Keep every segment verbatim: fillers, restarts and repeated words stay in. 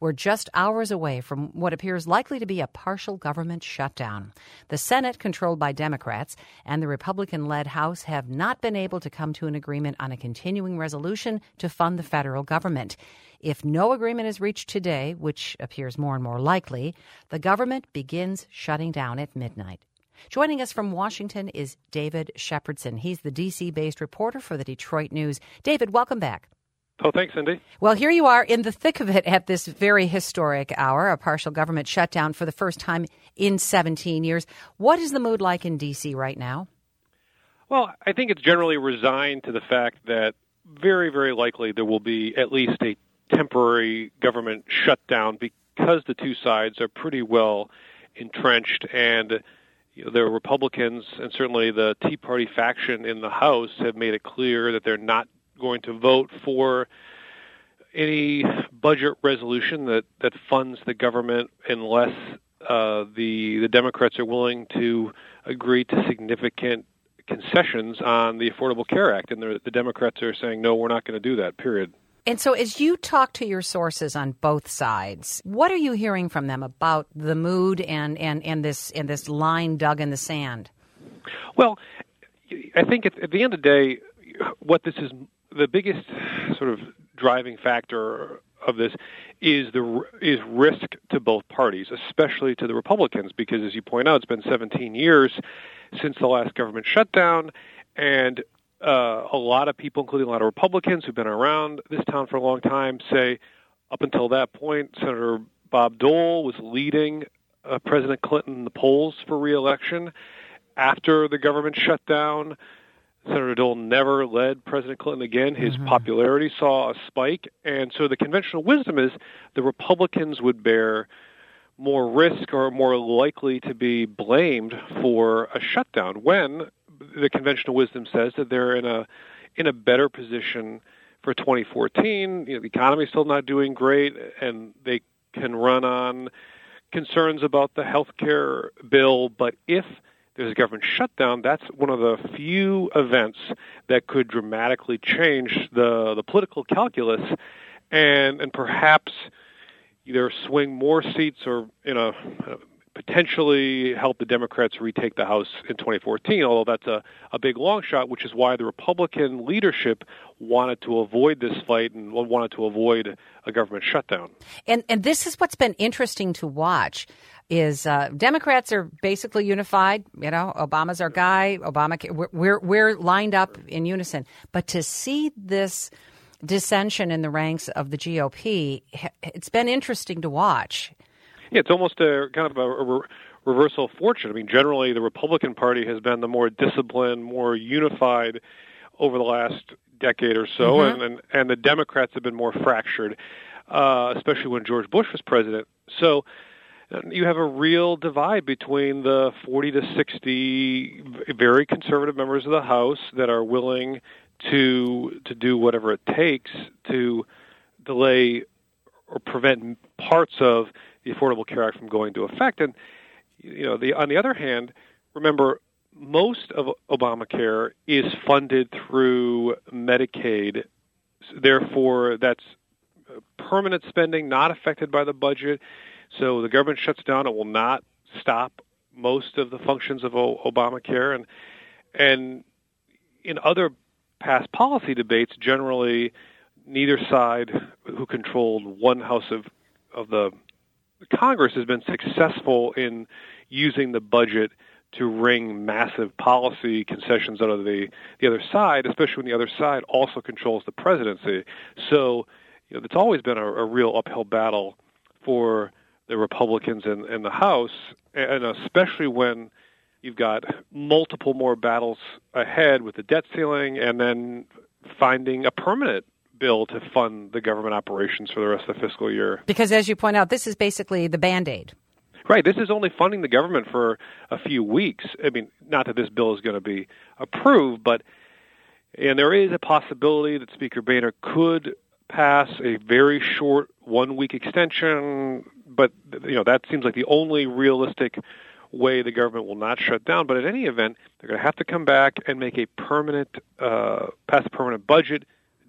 We're just hours away from what appears likely to be a partial government shutdown. The Senate, controlled by Democrats, and the Republican-led House have not been able to come to an agreement on a continuing resolution to fund the federal government. If no agreement is reached today, which appears more and more likely, the government begins shutting down at midnight. Joining us from Washington is David Shepardson. He's the D C-based reporter for the Detroit News. David, welcome back. Oh, thanks, Cindy. Well, here you are in the thick of it at this very historic hour, a partial government shutdown for the first time in seventeen years. What is the mood like in D C right now? Well, I think it's generally resigned to the fact that very, very likely there will be at least a temporary government shutdown because the two sides are pretty well entrenched, and you know, the Republicans and certainly the Tea Party faction in the House have made it clear that they're not going to vote for any budget resolution that, that funds the government unless uh, the the Democrats are willing to agree to significant concessions on the Affordable Care Act. And the, the Democrats are saying, no, we're not going to do that, period. And so as you talk to your sources on both sides, what are you hearing from them about the mood and, and, and this and this line dug in the sand? Well, I think at, at the end of the day, what this is, the biggest sort of driving factor of this is the is risk to both parties, especially to the Republicans, because as you point out, it's been seventeen years since the last government shutdown, and Uh, a lot of people, including a lot of Republicans who've been around this town for a long time, say up until that point, Senator Bob Dole was leading uh, President Clinton in the polls for re-election. After the government shut down, Senator Dole never led President Clinton again. His mm-hmm. popularity saw a spike. And so the conventional wisdom is the Republicans would bear more risk or more likely to be blamed for a shutdown when the conventional wisdom says that they're in a in a better position for twenty fourteen. You know, the economy's still not doing great, and they can run on concerns about the health care bill. But if there's a government shutdown, that's one of the few events that could dramatically change the the political calculus, and and perhaps either swing more seats or in a potentially help the Democrats retake the House in twenty fourteen, although that's a, a big long shot, which is why the Republican leadership wanted to avoid this fight and wanted to avoid a government shutdown. And and this is what's been interesting to watch is uh, Democrats are basically unified. You know, Obama's our guy. Obama, we're, we're, we're lined up in unison. But to see this dissension in the ranks of the G O P, it's been interesting to watch. Yeah, it's almost a kind of a, a reversal of fortune. I mean, generally, the Republican Party has been the more disciplined, more unified over the last decade or so, mm-hmm. and, and and the Democrats have been more fractured, uh, especially when George Bush was president. So you have a real divide between the forty to sixty very conservative members of the House that are willing to to do whatever it takes to delay or prevent parts of the Affordable Care Act from going into effect. And, you know, the on the other hand, remember, most of Obamacare is funded through Medicaid. Therefore, that's permanent spending, not affected by the budget. So the government shuts down. It will not stop most of the functions of o- Obamacare. And, and in other past policy debates, generally, neither side who controlled one house of, of the Congress has been successful in using the budget to wring massive policy concessions out of the, the other side, especially when the other side also controls the presidency. So, you know, it's always been a, a real uphill battle for the Republicans in, in the House, and especially when you've got multiple more battles ahead with the debt ceiling and then finding a permanent bill to fund the government operations for the rest of the fiscal year. Because as you point out, this is basically the Band-Aid. Right. This is only funding the government for a few weeks. I mean, not that this bill is going to be approved, but and there is a possibility that Speaker Boehner could pass a very short one-week extension, but you know that seems like the only realistic way the government will not shut down. But in any event, they're going to have to come back and make a permanent, uh, pass a permanent budget.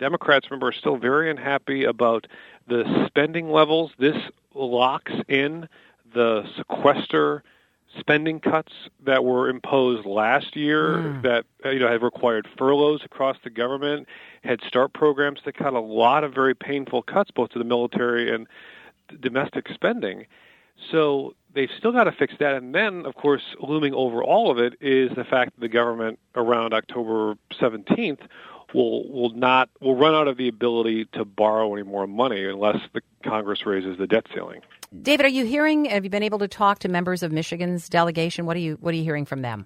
Democrats, remember, are still very unhappy about the spending levels. This locks in the sequester spending cuts that were imposed last year mm. that you know have required furloughs across the government, Head Start programs to cut a lot of very painful cuts both to the military and domestic spending. So they've still got to fix that. And then, of course, looming over all of it is the fact that the government around October seventeenth will will not will run out of the ability to borrow any more money unless the Congress raises the debt ceiling. David, are you hearing, have you been able to talk to members of Michigan's delegation? What are you what are you hearing from them?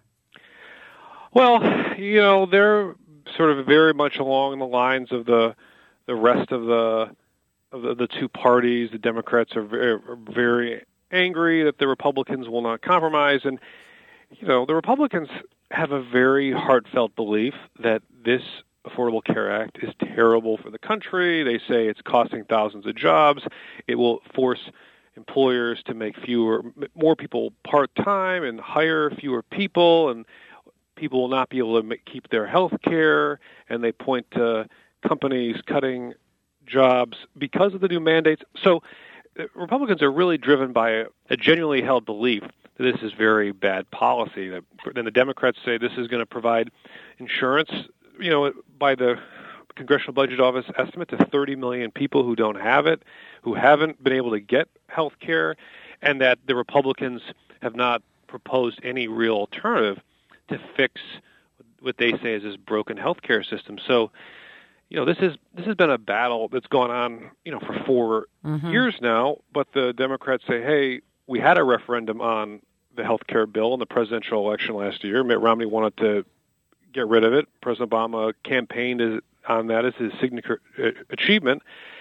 Well, you know, they're sort of very much along the lines of the the rest of the of the, the two parties. The Democrats are very, are very angry that the Republicans will not compromise. And, you know, the Republicans have a very heartfelt belief that this Affordable Care Act is terrible for the country. They say it's costing thousands of jobs. It will force employers to make fewer, more people part-time and hire fewer people, and people will not be able to make, keep their health care, and they point to companies cutting jobs because of the new mandates. So Republicans are really driven by a, a genuinely held belief that this is very bad policy. Then the Democrats say this is going to provide insurance, you know, by the Congressional Budget Office estimate to thirty million people who don't have it, who haven't been able to get health care, and that the Republicans have not proposed any real alternative to fix what they say is this broken health care system. So, you know, this is this has been a battle that's gone on, you know, for four mm-hmm. years now. But the Democrats say, hey, we had a referendum on the health care bill in the presidential election last year. Mitt Romney wanted to get rid of it. President Obama campaigned on that as his signature achievement,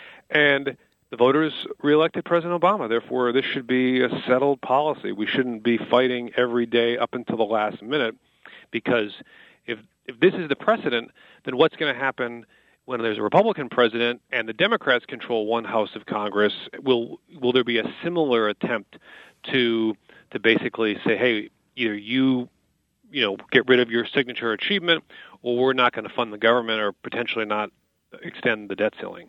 and the voters reelected President Obama. Therefore, this should be a settled policy. We shouldn't be fighting every day up until the last minute, because if if this is the precedent, then what's going to happen when there's a Republican president and the Democrats control one house of Congress? Will will there be a similar attempt to to basically say, hey, either you you know get rid of your signature achievement, or we're not going to fund the government, or potentially not extend the debt ceiling?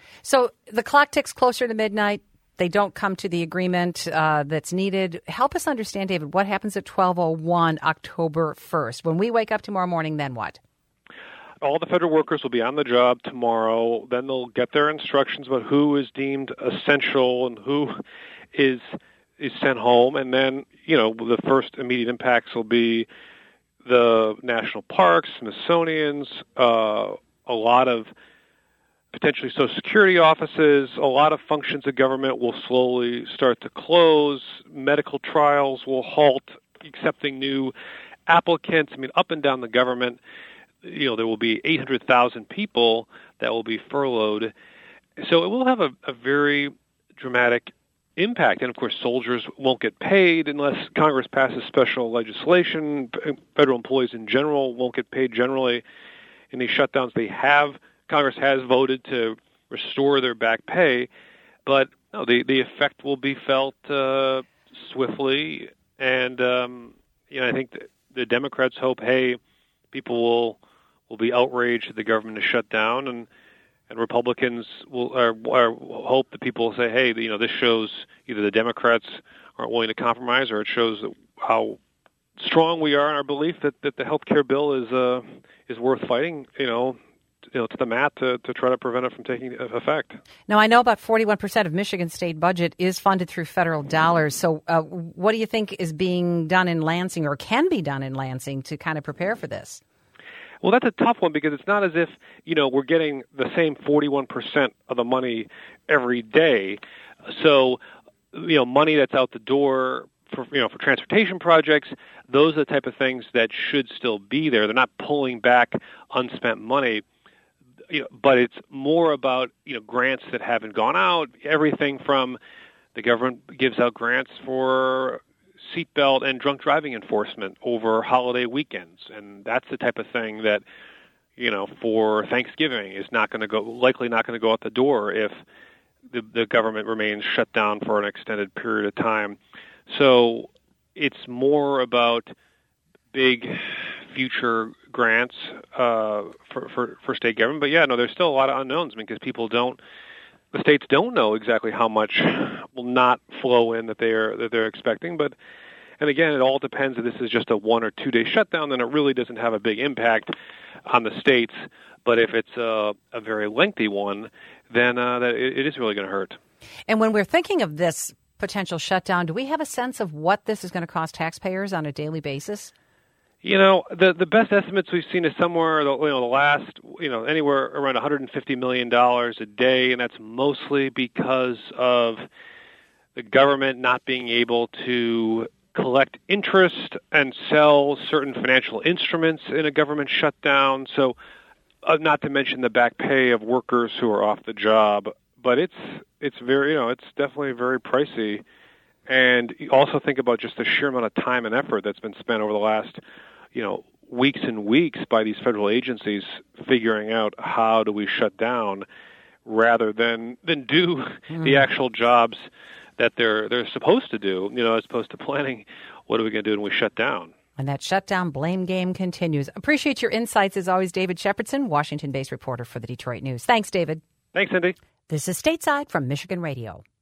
So the clock ticks closer to midnight. They don't come to the agreement uh, that's needed. Help us understand, David, what happens at twelve oh one October first? When we wake up tomorrow morning, then what? All the federal workers will be on the job tomorrow. Then they'll get their instructions about who is deemed essential and who is is sent home. And then, you know, the first immediate impacts will be the national parks, Smithsonian's, uh, a lot of potentially Social Security offices. A lot of functions of government will slowly start to close. Medical trials will halt, accepting new applicants. I mean, up and down the government, you know, there will be eight hundred thousand people that will be furloughed. So it will have a, a very dramatic impact. And, of course, soldiers won't get paid unless Congress passes special legislation. Federal employees in general won't get paid generally in these shutdowns. They have Congress has voted to restore their back pay, but no, the the effect will be felt uh, swiftly. And um, you know, I think the, the Democrats hope, hey, people will will be outraged that the government is shut down, and and Republicans will are, are, hope that people will say, hey, you know, this shows either the Democrats aren't willing to compromise, or it shows how strong we are in our belief that, that the health care bill is uh, is worth fighting. You know. You know, to the mat to, to try to prevent it from taking effect. Now, I know about forty-one percent of Michigan's state budget is funded through federal dollars. So uh, what do you think is being done in Lansing, or can be done in Lansing, to kind of prepare for this? Well, that's a tough one, because it's not as if, you know, we're getting the same forty-one percent of the money every day. So, you know, money that's out the door for, you know, for transportation projects, those are the type of things that should still be there. They're not pulling back unspent money. You know, but it's more about, you know, grants that haven't gone out. Everything from the government gives out grants for seatbelt and drunk driving enforcement over holiday weekends, and that's the type of thing that, you know, for Thanksgiving is not going to go likely not going to go out the door if the, the government remains shut down for an extended period of time. So it's more about big future grants uh, for, for for state government. But yeah, no, there's still a lot of unknowns because people don't, the states don't know exactly how much will not flow in that they are that they're expecting. But and again, it all depends if this is just a one or two day shutdown, then it really doesn't have a big impact on the states. But if it's a, a very lengthy one, then uh, that it, it is really going to hurt. And when we're thinking of this potential shutdown, do we have a sense of what this is going to cost taxpayers on a daily basis? You know, the the best estimates we've seen is somewhere, you know, the last, you know, anywhere around one hundred fifty million dollars a day, and that's mostly because of the government not being able to collect interest and sell certain financial instruments in a government shutdown. So, uh, not to mention the back pay of workers who are off the job. But it's it's very, you know, it's definitely very pricey. And you also think about just the sheer amount of time and effort that's been spent over the last, you know, weeks and weeks by these federal agencies figuring out how do we shut down rather than than do mm. the actual jobs that they're they're supposed to do, you know, as opposed to planning what are we going to do when we shut down. And that shutdown blame game continues. Appreciate your insights as always, David Shepardson, Washington-based reporter for the Detroit News. Thanks, David. Thanks, Cindy. This is Stateside from Michigan Radio.